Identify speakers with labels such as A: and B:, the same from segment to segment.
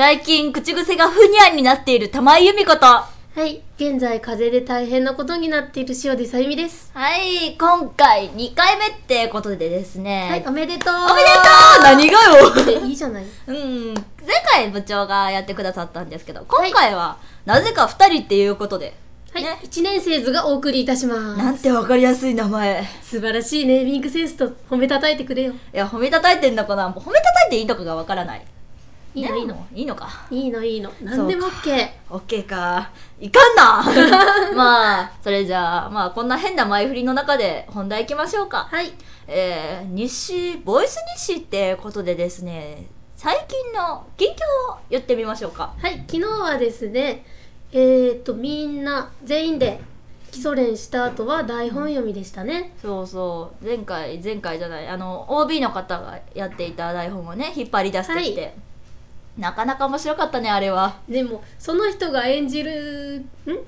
A: 最近口癖がふにゃんになっている玉井由美子と、は
B: はい現在風邪で大変なことになっている塩出さゆみです。
A: い、今回2回目ってことでですね。
B: はい、おめでとう。
A: おめでとう。何がよ。
B: いいじゃない。
A: 前回部長がやってくださったんですけど、今回はなぜか2人っていうことで、
B: はい、
A: ね、
B: 1年生図がお送りいたします。
A: なんてわかりやすい名前。
B: 素晴らしいネーミングセンスと褒めたたいてくれよ。
A: いや、褒めたたいてんのかな、褒めたたいていいのかがわからない。
B: いいの、
A: ね、
B: いいの
A: いいのか。
B: いいのいいの、なんでも OK。
A: オッケーか。いかんな。まあそれじゃあ、まあこんな変な前振りの中で本題いきましょうか。
B: はい。
A: ボイス日誌ってことでですね、最近の近況を言ってみましょうか。
B: はい、昨日はですね、みんな全員で基礎練した後は台本読みでしたね。
A: そうそう、前回じゃない、OB の方がやっていた台本をね引っ張り出してきて、はい、なかなか面白かったね、あれは。
B: でもその人が演じる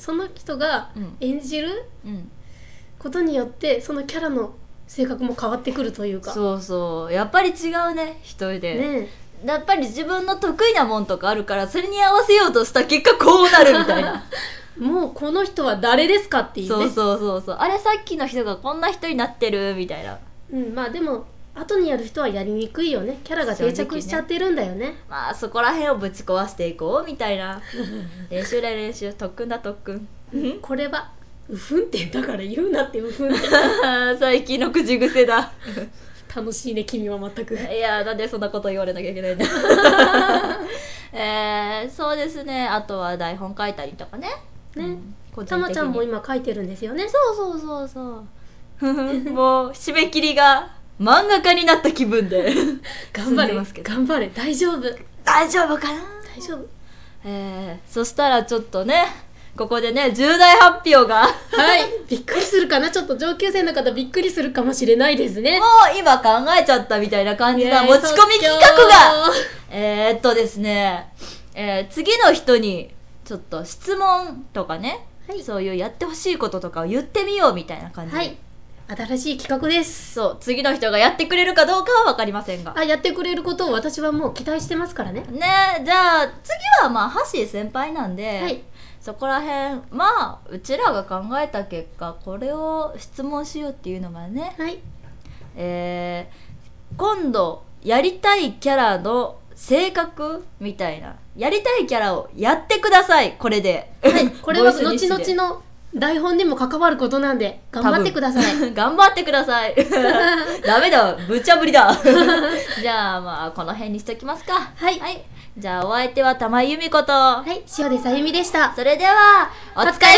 B: ことによってそのキャラの性格も変わってくるというか。
A: そうそう、やっぱり違うね、一人で
B: ね。
A: やっぱり自分の得意なもんとかあるから、それに合わせようとした結果こうなるみたいな。
B: もうこの人は誰ですかっていうね。
A: そうあれさっきの人がこんな人になってるみたいな。
B: まあでも後にやる人はやりにくいよね。キャラが定着しちゃってるんだよね。
A: まあそこら辺をぶち壊していこうみたいな。練習特訓だ特訓。
B: これはうふんってだから言うなって、うふんって。
A: 最近の口癖だ。
B: 楽しいね君は全く。
A: いや、なんでそんなこと言われなきゃいけないんだ。そうですね、あとは台本書いたりとかね。
B: たまちゃんも今書いてるんですよね。
A: そうもう締め切りが漫画家になった気分で
B: 頑張れ大丈夫
A: かな。
B: 大丈夫。
A: そしたらちょっとね、ここでね重大発表が。
B: はいびっくりするかな、ちょっと上級生の方びっくりするかもしれないですね。
A: もう今考えちゃったみたいな感じな持ち込み企画がですね、次の人にちょっと質問とかね、はい、そういうやってほしいこととかを言ってみようみたいな感じで、はい、
B: 新しい企画です。
A: そう、次の人がやってくれるかどうかは分かりませんが、
B: やってくれることを私はもう期待してますからね。
A: じゃあ次はまあハッシー先輩なんで、はい、そこら辺まあうちらが考えた結果これを質問しようっていうのがね、はい、今度やりたいキャラの性格みたいな、やりたいキャラをやってください。これで、
B: はい、これは後々の台本にも関わることなんで頑張ってください。
A: 頑張ってください。ダメだ、無茶ぶりだ。じゃあまあこの辺にしときますか。
B: はい、はい、
A: じゃあお相手は玉井由美子と、
B: はい、塩出さゆみでした。
A: それではお疲れ